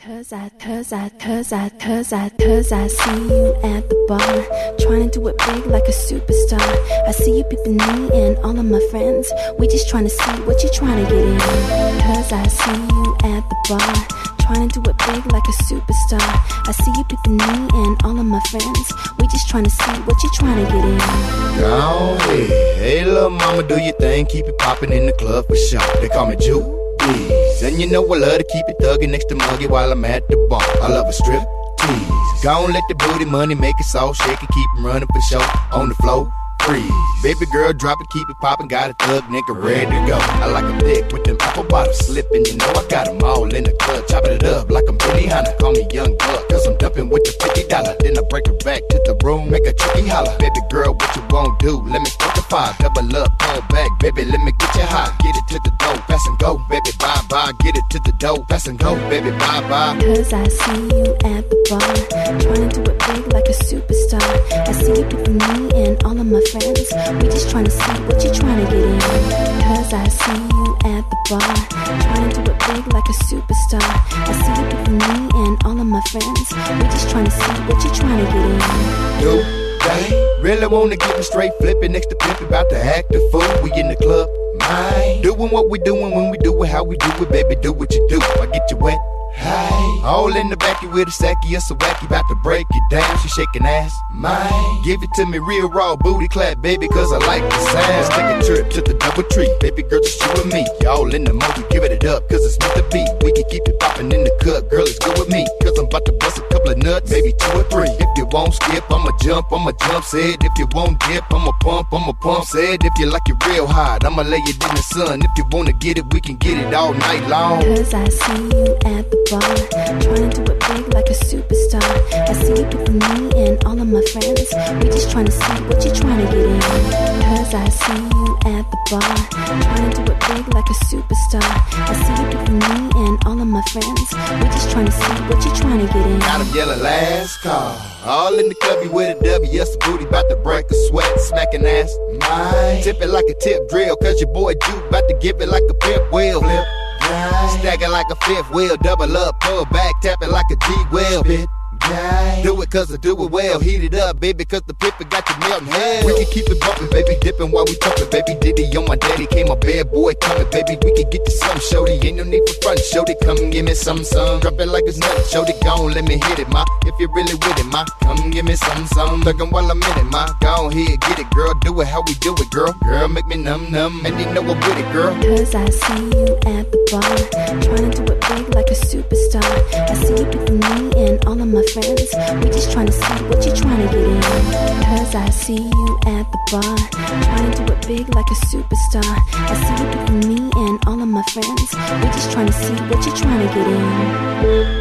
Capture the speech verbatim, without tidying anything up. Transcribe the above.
Cause I, cause I, cause I, cause I, cause I see you at the bar, trying to do it big like a superstar. I see you peeping me and all of my friends. We just trying to see what you trying to get in. Cause I see you at the bar, trying to do it big like a superstar. I see you peeping me and all of my friends. We just trying to see what you trying to get in. Go ahead. Hey, little mama, do your thing. Keep it popping in the club for sure. They call me Juke. And you know I love to keep it thuggin' next to Muggy while I'm at the bar. I love a strip tease. Gon' let the booty money make it so shake it, keep 'em running for show. On the floor, freeze. Baby girl, drop it, keep it poppin', got a thug nigga ready to go. I like 'em thick with them apple bottoms slippin'. You know I got 'em all in the club, chopping it up like I'm Benny Hanna. Call me Young Buck, cause I'm dumping with the fifty dollar. Then I break it back to the room, make a tricky holler. Baby girl, what you gon' do? Let me start the fire, double up, pull back. Baby, let me get you high, get it to the door, pass and go. Baby, bye bye, get it to the door, pass and go. Baby, bye bye. Cause I see you at the bar, trying to do it big like a superstar. I see you peeping me and all of my friends. We just trying to see what you trying to get in. Cause I see you at the bar, trying to do it big like a superstar. I see you peeping me and all of my friends. We just trying to see what you trying to get in. Yo, they really wanna get me straight flipping next to Pippin', about to act a fool. We in the club, my doing what we doing when we do it, how we do it, baby, do what you do. I get you wet. Hey, all in the backy with a sacky, it's a wacky, about to break it down. She shaking ass, my give it to me real raw, booty clap, baby, cause I like the sound. Take a trip to the double tree, baby girl, just you and me. Y'all in the movie, give it up, cause it's meant to be. We can keep it poppin' in the cut, girl, it's good with me. Cause I'm about to bust a couple of nuts, maybe two or three. If you won't skip, I'ma jump, I'ma jump. Said if you won't dip, I'ma pump, I'ma pump. Said if you like it real hot, I'ma lay it in the sun. If you wanna get it, we can get it all night long. Cause I see you at the bar, trying to do it big like a superstar. I see you peeping me and all of my friends. We just trying to see what you trying to get in. Cause I see you at the bar, trying to do it big like a superstar. I see you peeping me and all of my friends. We just trying to see what you trying to get in. Got 'em yelling last call. All in the club, you with a W, yes, the booty bout to break a sweat, smacking ass. My tip it like a tip drill, cause your boy Juke bout to give it like a pimp wheel. Flip. Stack it like a fifth wheel, double up, pull back, tap it like a G-wheel. Do it cause I do it well, heat it up, baby, cause the pipper got you melting hell. We can keep it bumpin', baby, dippin' while we tumpin', baby. Diddy on my daddy, came a bad boy comin', baby. We can get you some, shorty, ain't no need for front, shorty. Come give me some, some, drop it like it's nothing, shorty. Gone, let me hit it, ma. If you really with it, ma, come give me some, some. Thuggin' while I'm in it, ma. Gone here, get it, girl. Do it how we do it, girl. Girl, make me numb, numb, and you know I'm with it, girl. Cause I see you at the bar, trying to do it big like a superstar. I see you peeping me and all of my friends. We just trying to see what you trying to get in. Cause I see you at the bar, trying to do it big like a superstar. I see you peeping me and all of my friends. We just trying to see what you trying to get in.